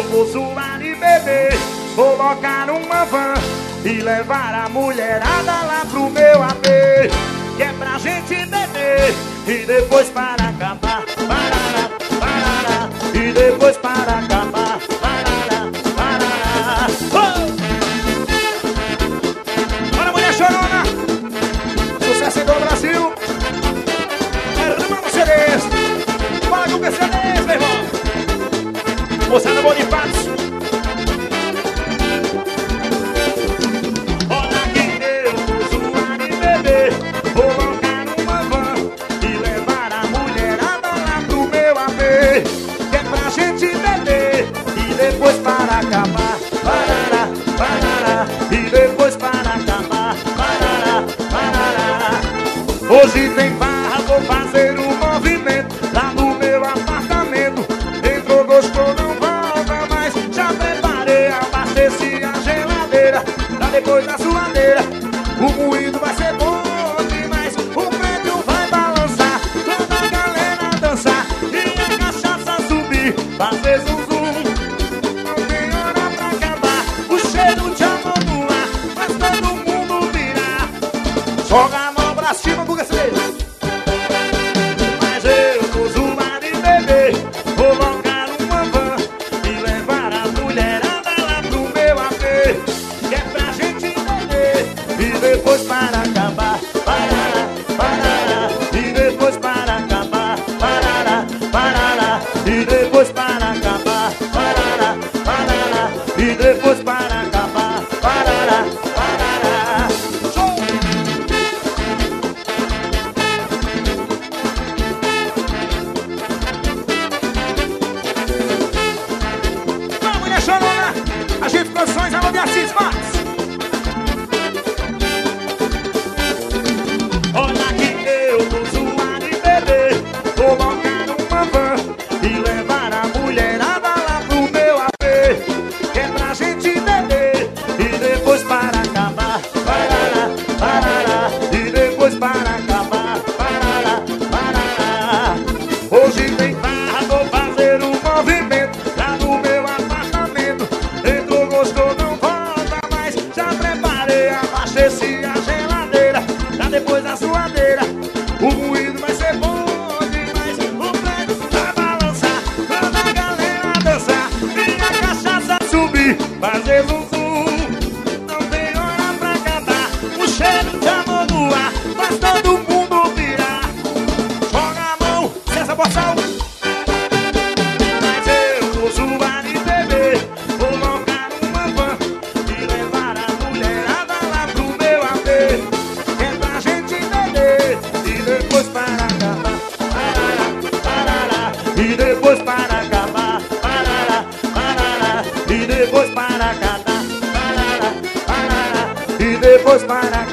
vou zoar e beber, colocar uma van e levar a mulherada lá pro meu AP, que é pra gente beber e depois para acabar. Parará, parará, e depois para acabar. Parará, parará. Bora, mulher chorona! Sucesso em todo o Brasil! Irmão CDs! Fala com o PCDs, meu irmão! Moçada Bonifácio! Olha que eu vou zoar e beber, colocar numa van e levar a mulherada lá pro meu AP, que é pra gente beber e depois para acabar. Parará, parará, e depois para acabar. Parará, parará. Hoje tem barra, vou fazer um movimento lá no meu apartamento. Entrou, gostou, não volta mais. Já preparei, abasteci a geladeira pra depois da suadeira. O moído vai ser bom demais. O prédio vai balançar, toda a galera dançar e a cachaça subir, fazer zum zum. Não tem hora pra acabar. O cheiro de amor no ar faz todo mundo virar. Joga a mão pra cima, buga esse beijo. Mas eu vou zoar e beber, colocar uma van e levar a mulherada lá pro meu AP, que é pra gente beber e depois para acabar. Parará, parará, e depois para acabar. Parará, parará, e depois para acabar. Parará, parará, e depois para acabar. Parará, parará. Show! Vamos, mulher chorona! A gente Produções, alô de Assis Max! Olha que eu vou zoar e beber, colocar uma van e levar a mulherada lá pro meu AP, que é pra gente beber e depois para acabar. Parará, parará, e depois para acabar. Parará, parará. Hoje tem farra, vou fazer um movimento lá no meu apartamento. Entrou, gostou, não volta mais. Já preparei, abasteci a geladeira pra depois da suadeira. O moído vai ser bom demais. O prédio vai balançar, toda a galera dançar e a cachaça subir, fazer zum zum. Não tem hora pra acabar. O cheiro de amor no ar faz todo mundo virar. Joga a mão, César Borsal. Mas eu vou zoar e beber, colocar uma van e levar a mulherada lá pro meu AP, que é pra gente beber e depois para acabar. Parará, parará, e depois para acabar. Parará, parará, e depois para acabar. Parará, parará, e depois para acabar.